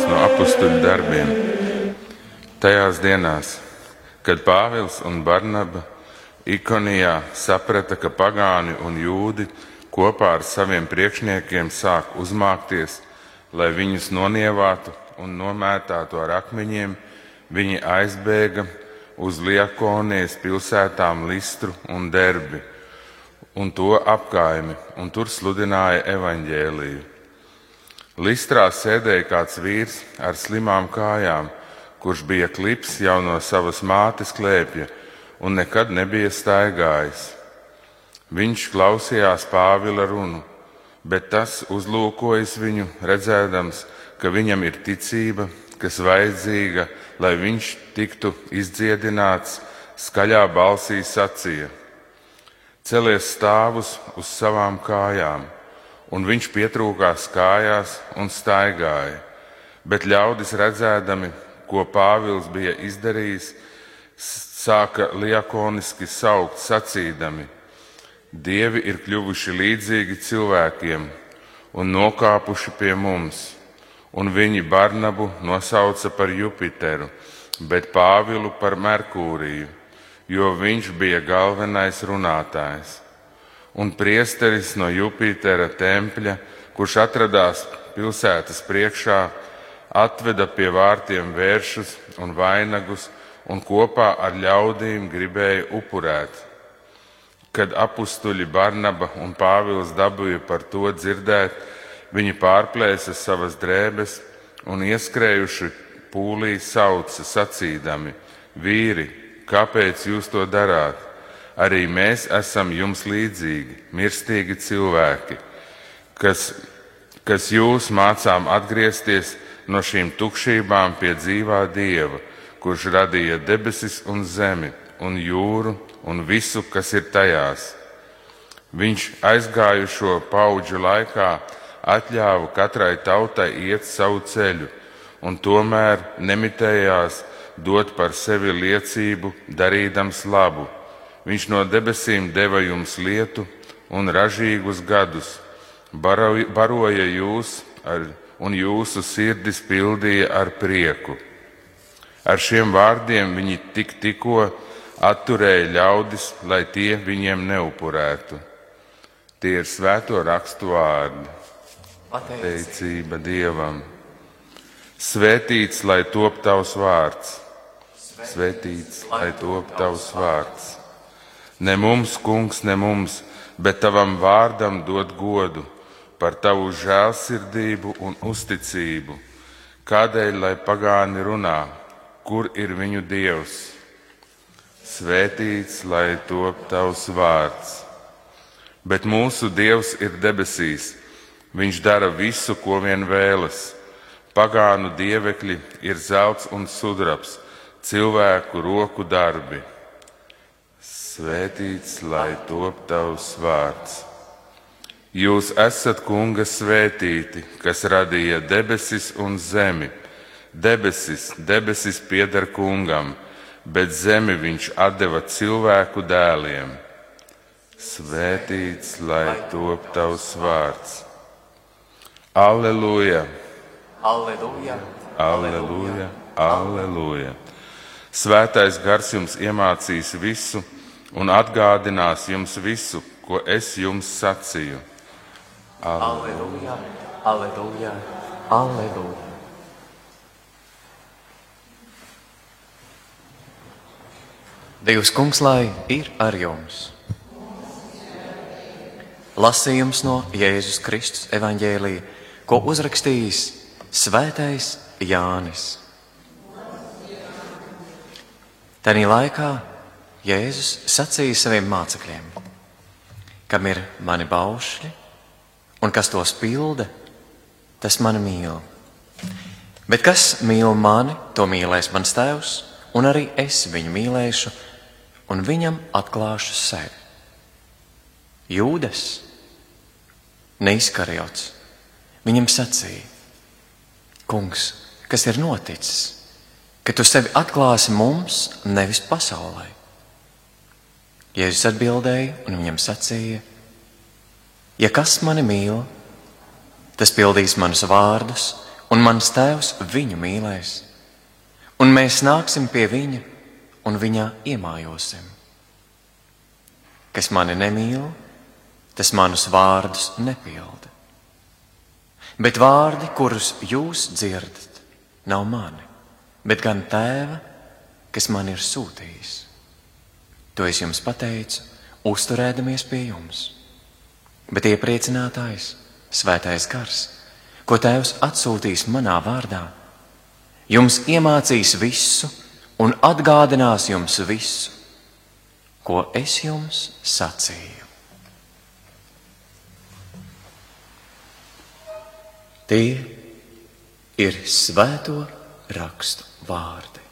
no apustuļu darbiem. Tajās dienās, kad Pāvils un Barnaba Ikonijā saprata, ka pagāni un jūdi kopā ar saviem priekšniekiem sāk uzmākties, lai viņus nonievātu un nomētātu ar akmeņiem, viņi aizbēga uz Liakonijas pilsētām Listru un Derbi un to apkaimi, un tur sludināja evaņģēliju. Listrā sēdēja kāds vīrs ar slimām kājām, kurš bija klips jau no savas mātes klēpja un nekad nebija staigājis. Viņš klausījās Pāvila runu, bet tas uzlūkojas viņu, redzēdams, ka viņam ir ticība, kas vajadzīga, lai viņš tiktu izdziedināts, skaļā balsī sacīja: Celies stāvus uz savām kājām, un viņš pietrūkās kājās un staigāja, bet ļaudis redzēdami, ko Pāvils bija izdarījis, sāka liakoniski saukt, sacīdami: Dievi ir kļuvuši līdzīgi cilvēkiem un nokāpuši pie mums, un viņi Barnabu nosauca par Jupiteru, bet Pāvilu par Merkūriju, jo viņš bija galvenais runātājs. Un priesteris no Jupitera tempļa, kurš atradās pilsētas priekšā, atveda pie vārtiem vēršus un vainagus un kopā ar ļaudīm gribēja upurēt. Kad apustuļi Barnaba un Pāvils dabūja par to dzirdēt, viņi pārplēsa savas drēbes un ieskrējuši pūlī sauca, sacīdami: Vīri, kāpēc jūs to darāt? Arī mēs esam jums līdzīgi, mirstīgi cilvēki, kas jūs mācām atgriezties no šīm tukšībām pie dzīvā Dieva, kurš radīja debesis un zemi un jūru un visu, kas ir tajās. Viņš aizgājušo paudžu laikā atļāva katrai tautai iet savu ceļu, un tomēr nemitējās dot par sevi liecību, darīdams labu. Viņš no debesīm deva jums lietu un ražīgus gadus, baroja jūs un jūsu sirdis pildīja ar prieku. Ar šiem vārdiem viņi tikko atturēja ļaudis, lai tie viņiem neupurētu. Tie ir svēto rakstu vārdi. Pateicība Dievam. Svētīts, lai top tavs vārds. Svētīts, lai top tavs vārds. Ne mums, kungs, ne mums, bet tavam vārdam dod godu par tavu žēlsirdību un uzticību. Kādēļ, lai pagāni runā, kur ir viņu Dievs? Svētīts, lai top tavs vārds. Bet mūsu Dievs ir debesīs. Viņš dara visu, ko vien vēlas. Pagānu dievekļi ir zelts un sudrabs, cilvēku roku darbi. Svētīts, lai top tavs vārds. Jūs esat Kunga svētīti, kas radīja debesis un zemi. Debesis pieder Kungam, bet zemi viņš atdeva cilvēku dēliem. Svētīts, lai top tavs vārds. Alleluja! Alleluja! Alleluja! Alleluja! Svētais gars jums iemācīs visu un atgādinās jums visu, ko es jums sacīju. Alleluja! Alleluja! Alleluja! Dievs Kungs, lai ir ar jums! Lasījums no Jēzus Kristus evaņģēlija, ko uzrakstījis Svētais Jānis. Tanī laikā Jēzus sacīja saviem mācekļiem: kam ir mani baušļi un kas tos pilda, tas mani mīl. Bet kas mīl mani, to mīlēs mans Tēvs, un arī es viņu mīlēšu un viņam atklāšu sevi. Jūdas, ne Iskariots, viņam sacīja: Kungs, kas ir noticis, ka tu sevi atklāsi mums, nevis pasaulē? Jēzus atbildēja un viņam sacīja: ja kas mani mīl, tas pildīs manus vārdus, un mans Tēvs viņu mīlēs, un mēs nāksim pie viņa un viņā iemājosim. Kas mani nemīl, tas manus vārdus nepilda. Bet vārdi, kurus jūs dzirdat, nav mani, bet gan Tēva, kas man ir sūtījis. To es jums pateicu, uzturēdamies pie jums. Bet iepriecinātājs, Svētais Gars, ko Tēvs atsūtīs manā vārdā, jums iemācīs visu un atgādinās jums visu, ko es jums sacīju. Tie ir Svēto rakstu vārdi.